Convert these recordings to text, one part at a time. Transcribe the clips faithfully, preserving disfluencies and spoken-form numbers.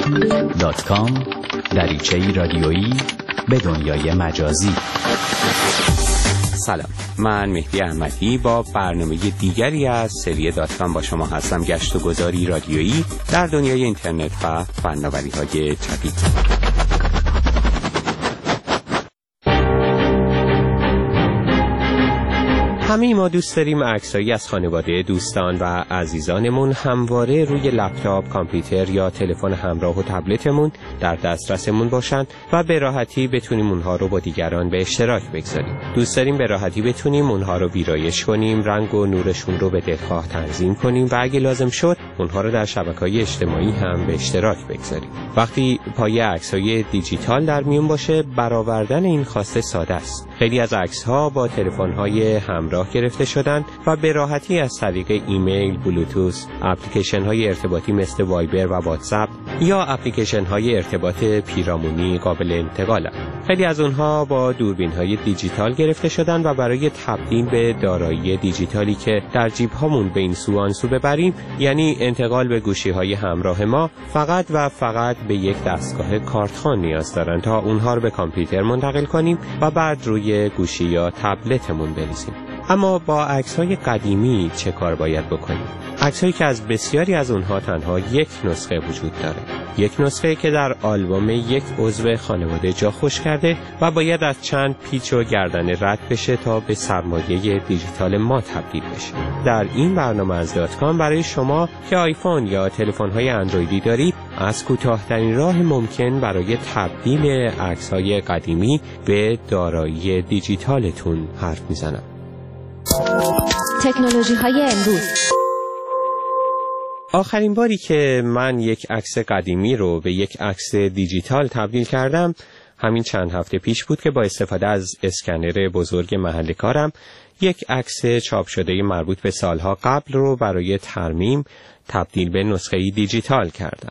دات کام دریچه‌ای رادیویی به دنیای مجازی. سلام، من مهدی احمدی با برنامه دیگری از سری دات کام با شما هستم. گشت و گذاری رادیویی در دنیای اینترنت و فناوری‌های جدید. همه ما دوست داریم عکسایی از خانواده، دوستان و عزیزانمون همواره روی لپتاپ، کامپیوتر یا تلفن همراه و تبلتمون در دسترسمون باشن و به راحتی بتونیم اونها رو با دیگران به اشتراک بگذاریم. دوست داریم به راحتی بتونیم اونها رو ویرایش کنیم، رنگ و نورشون رو به دلخواه تنظیم کنیم و اگه لازم شد اونها رو در شبکه‌های اجتماعی هم به اشتراک بگذاریم. وقتی پایه عکسای دیجیتال در میون باشه، برآوردن این خواسته ساده است. خیلی از عکس‌ها با تلفن‌های همراه گرفته شدن و به راحتی از طریق ایمیل، بلوتوث، اپلیکیشن‌های ارتباطی مثل وایبر و واتساپ یا اپلیکیشن‌های ارتباط پیرامونی قابل انتقالند. خیلی از اونها با دوربین‌های دیجیتال گرفته شدن و برای تبدیل به دارایی دیجیتالی که در جیب‌هامون به این سو آن سو ببریم، یعنی انتقال به گوشی‌های همراه ما، فقط و فقط به یک دستگاه کارتخوان نیاز دارن تا اونها رو به کامپیوتر منتقل کنیم و بعد روی گوشی یا تبلتمون بریزیم. اما با عکس‌های قدیمی چه کار باید بکنیم؟ عکس‌هایی که از بسیاری از اونها تنها یک نسخه وجود داره. یک نسخه که در آلبوم یک عضو خانواده جا خوش کرده و باید از چند پیچ و گردنه رد بشه تا به سرمایه دیجیتال ما تبدیل بشه. در این برنامه از دات کام برای شما که آیفون یا تلفن‌های اندرویدی دارید، از کوتاه‌ترین راه ممکن برای تبدیل عکس‌های قدیمی به دارایی دیجیتالتون حرف میزنم. تکنولوژی‌های امروز. آخرین باری که من یک عکس قدیمی رو به یک عکس دیجیتال تبدیل کردم همین چند هفته پیش بود که با استفاده از اسکنر بزرگ محل کارم یک عکس چاپ شده مربوط به سالها قبل رو برای ترمیم تبدیل به نسخه دیجیتال کردم.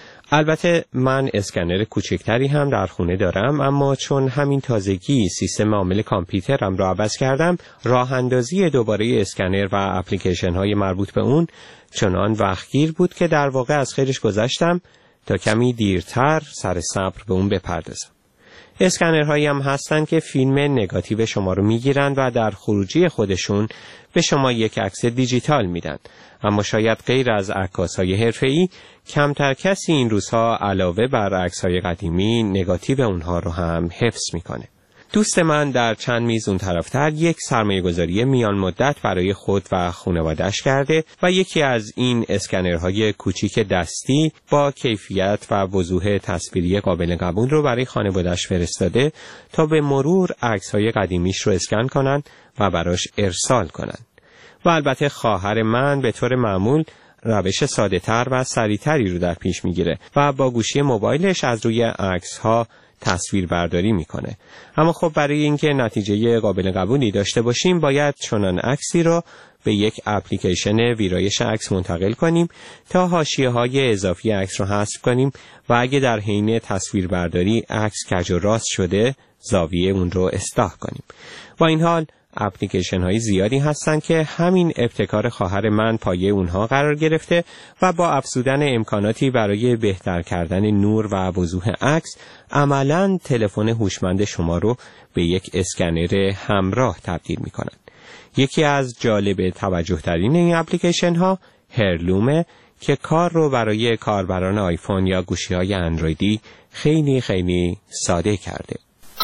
البته من اسکنر کوچکتری هم در خونه دارم، اما چون همین تازگی سیستم عامل کامپیوترم را عوض کردم، راه اندازی دوباره اسکنر و اپلیکیشن های مربوط به اون چنان وقتگیر بود که در واقع از خیرش گذشتم تا کمی دیرتر سر صبر به اون بپردازم. اسکنرهایی هم هستن که فیلم نگاتیو شما رو میگیرن و در خروجی خودشون به شما یک عکس دیجیتال میدن، اما شاید غیر از عکاس‌های حرفه‌ای کمتر کسی این روزها علاوه بر عکس‌های قدیمی نگاتیو اونها رو هم حفظ میکنه. دوست من در چند میز اون طرفتر یک سرمایه‌گذاری میان مدت برای خود و خانواده‌اش کرده و یکی از این اسکنرهای کوچیک دستی با کیفیت و وضوح تصویری قابل قبول رو برای خانواده‌اش فرستاده تا به مرور عکس‌های قدیمیش رو اسکن کنن و براش ارسال کنن. و البته خواهر من به طور معمول روش ساده‌تر و سریع‌تری رو در پیش میگیره و با گوشی موبایلش از روی عکس‌ها تصویر برداری میکنه. اما خب برای اینکه نتیجه قابل قبولی داشته باشیم باید چنان عکسی رو به یک اپلیکیشن ویرایش عکس منتقل کنیم تا حاشیه‌های اضافی عکس رو حذف کنیم و اگه در حین تصویر برداری عکس کج و راست شده زاویه اون رو اصلاح کنیم. با این حال اپلیکیشن های زیادی هستن که همین ابتکار خواهر من پایه اونها قرار گرفته و با افزودن امکاناتی برای بهتر کردن نور و وضوح عکس عملاً تلفن هوشمند شما رو به یک اسکنر همراه تبدیل میکنن. یکی از جالب توجه ترین این اپلیکیشن ها هرلومه که کار رو برای کاربران آیفون یا گوشی های اندرویدی خیلی خیلی ساده کرده.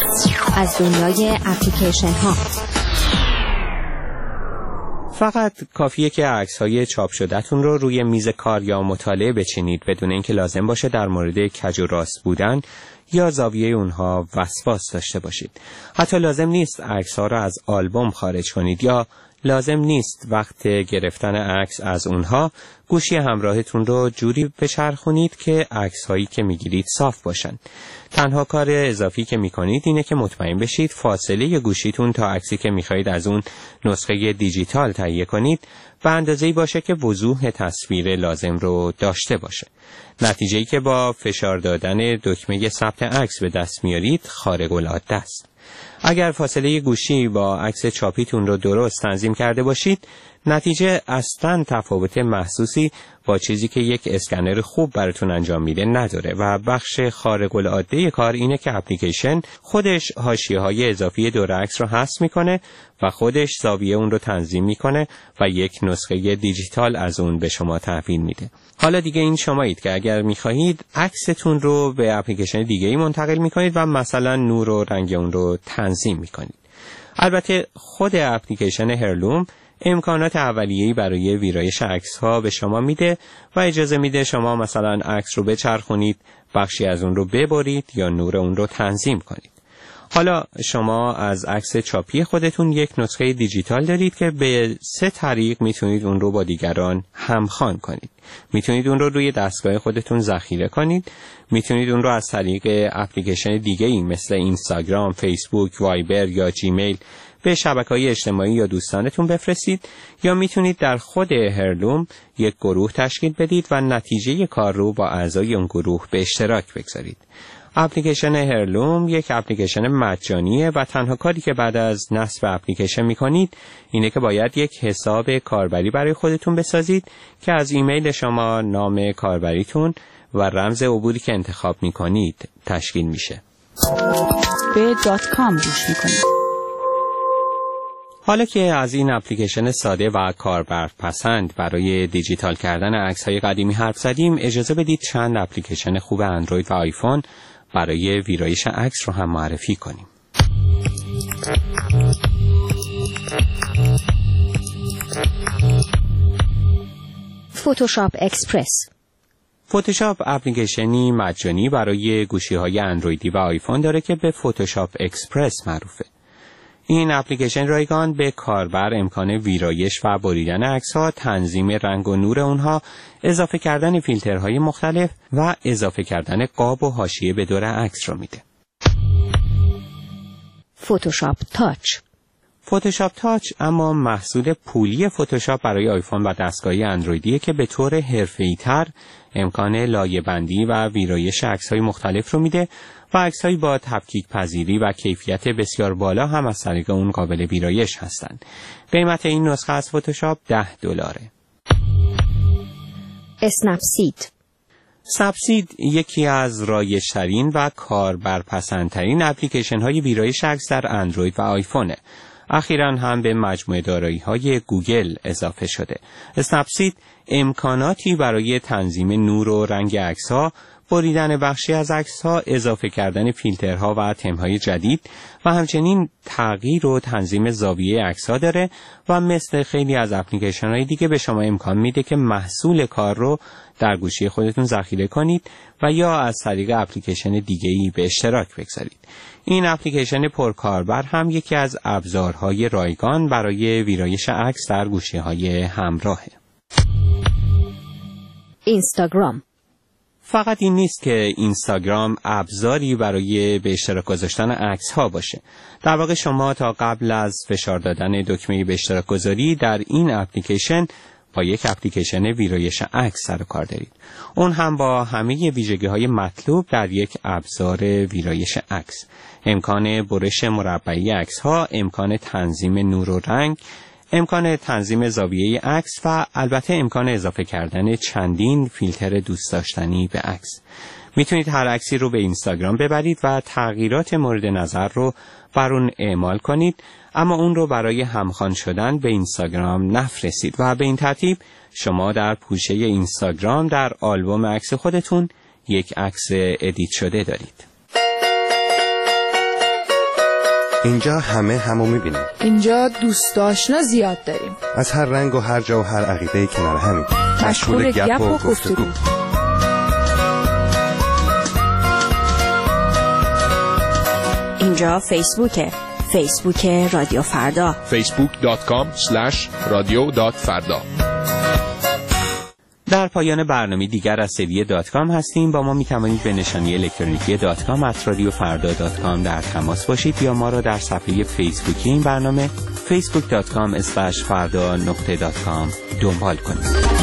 از دنیای اپلیکیشن ها فقط کافیه که عکس‌های چاپ شده‌تون رو روی میز کار یا مطالعه بچینید بدون اینکه لازم باشه در مورد کج و راست بودن یا زاویه اونها وسواس داشته باشید. حتی لازم نیست عکس‌ها رو از آلبوم خارج کنید یا لازم نیست وقت گرفتن عکس از اونها گوشی همراهتون رو جوری بچرخونید که عکس‌هایی که میگیرید صاف باشن. تنها کار اضافی که میکنید اینه که مطمئن بشید فاصله گوشیتون تا عکسی که میخواید از اون نسخه دیجیتال تهیه کنید به اندازه‌ای باشه که وضوح تصویر لازم رو داشته باشه. نتیجه‌ای که با فشار دادن دکمه ثبت عکس به دست میارید خارق العاده است. اگر فاصله گوشی با عکس چاپیتون رو درست تنظیم کرده باشید نتیجه اصلاً تفاوت محسوسی با چیزی که یک اسکنر خوب براتون انجام میده نداره و بخش خارق العاده کار اینه که اپلیکیشن خودش حاشیه‌های اضافی دور عکس رو حذف میکنه و خودش زاویه اون رو تنظیم میکنه و یک نسخه دیجیتال از اون به شما تحویل میده. حالا دیگه این شمایید که اگر میخواهید عکستون رو به اپلیکیشن دیگه‌ای منتقل میکنید و مثلا نور و رنگ اون رو تنظیم میکنید. البته خود اپلیکیشن هرلوم امکانات اولیه‌ای برای ویرایش عکس‌ها به شما میده و اجازه میده شما مثلا عکس رو بچرخونید، بخشی از اون رو ببرید یا نور اون رو تنظیم کنید. حالا شما از عکس چاپی خودتون یک نسخه دیجیتال دارید که به سه طریق میتونید اون رو با دیگران همخوان کنید. میتونید اون رو روی دستگاه خودتون ذخیره کنید، میتونید اون رو از طریق اپلیکیشن دیگه‌ای مثل اینستاگرام، فیسبوک، وایبر یا جیمیل به شبکه‌های اجتماعی یا دوستانتون بفرستید، یا میتونید در خود هرلوم یک گروه تشکیل بدید و نتیجه کار رو با اعضای اون گروه به اشتراک بگذارید. اپلیکیشن هرلوم یک اپلیکیشن مجانیه و تنها کاری که بعد از نصب اپلیکیشن میکنید اینه که باید یک حساب کاربری برای خودتون بسازید که از ایمیل شما، نام کاربریتون و رمز عبوری که انتخاب میکنید تشکیل میشه. به دات کام گوش میکنید. حالا که از این اپلیکیشن ساده و کاربرپسند برای دیجیتال کردن عکس‌های قدیمی حرف زدیم، اجازه بدید چند اپلیکیشن خوب اندروید و آیفون برای ویرایش عکس رو هم معرفی کنیم. فتوشاپ اکسپرس. فتوشاپ اپلیکیشنی مجانی برای گوشی‌های اندرویدی و آیفون داره که به فتوشاپ اکسپرس معروفه. این اپلیکیشن رایگان به کاربر امکان ویرایش و بریدن عکس‌ها، تنظیم رنگ و نور اونها، اضافه کردن فیلترهای مختلف و اضافه کردن قاب و حاشیه به دور عکس رو میده. فتوشاپ تاچ. فتوشاپ تاچ اما محصول پولی فتوشاپ برای آیفون و دستگاهی اندرویدیه که به طور حرفه‌ای‌تر امکان لایه‌بندی و ویرایش عکس‌های مختلف رو میده و عکس‌هایی با تفکیک پذیری و کیفیت بسیار بالا هم از طریق اون قابل ویرایش هستند. قیمت این نسخه از فتوشاپ ده دلاره. اسنپسید. اسنپسید یکی از رایج‌ترین و کاربرپسندترین اپلیکیشن‌های ویرایش عکس در اندروید و آیفونه. اخیراً هم به مجموعه دارایی‌های گوگل اضافه شده. اسنپسید امکاناتی برای تنظیم نور و رنگ عکس‌ها، بریدن بخشی از عکس‌ها، اضافه کردن فیلترها و تم‌های جدید و همچنین تغییر و تنظیم زاویه عکس‌ها داره و مثل خیلی از اپلیکیشن‌های دیگه به شما امکان میده که محصول کار رو در گوشی خودتون ذخیره کنید و یا از طریق اپلیکیشن دیگه‌ای به اشتراک بگذارید. این اپلیکیشن پرکاربر هم یکی از ابزارهای رایگان برای ویرایش عکس در گوشی‌های همراهه. اینستاگرام. فقط این نیست که اینستاگرام ابزاری برای به اشتراک گذاشتن عکس‌ها باشه. در واقع شما تا قبل از فشار دادن دکمه به اشتراک گذاری در این اپلیکیشن با یک اپلیکیشن ویرایش عکس سر و کار دارید. اون هم با همه ویژگی‌های مطلوب در یک ابزار ویرایش عکس. امکان برش مربعی عکس‌ها، امکان تنظیم نور و رنگ، امکان تنظیم زاویه عکس و البته امکان اضافه کردن چندین فیلتر دوست داشتنی به عکس. میتونید هر عکسی رو به اینستاگرام ببرید و تغییرات مورد نظر رو بر اون اعمال کنید، اما اون رو برای همخوان شدن به اینستاگرام نفرستید و به این ترتیب شما در پوشه اینستاگرام در آلبوم عکس خودتون یک عکس ادیت شده دارید. اینجا همه همو میبینیم. اینجا دوست آشنا زیاد داریم. از هر رنگ و هر جا و هر عقیده کنار همین. مشغول گپ و گفتگو. اینجا فیسبوکه. فیسبوک رادیو فردا. فیسبوک دات کام اسلش رادیو دات فردا. در پایان برنامه دیگر از سری دات کام هستیم. با ما می توانید به نشانی الکترونیکی دات کام ات رادیو فردا دات کام در تماس باشید یا ما را در صفحه فیسبوکی این برنامه فیسبوک دات کام اسلش فردا نقطه دات کام دنبال کنید.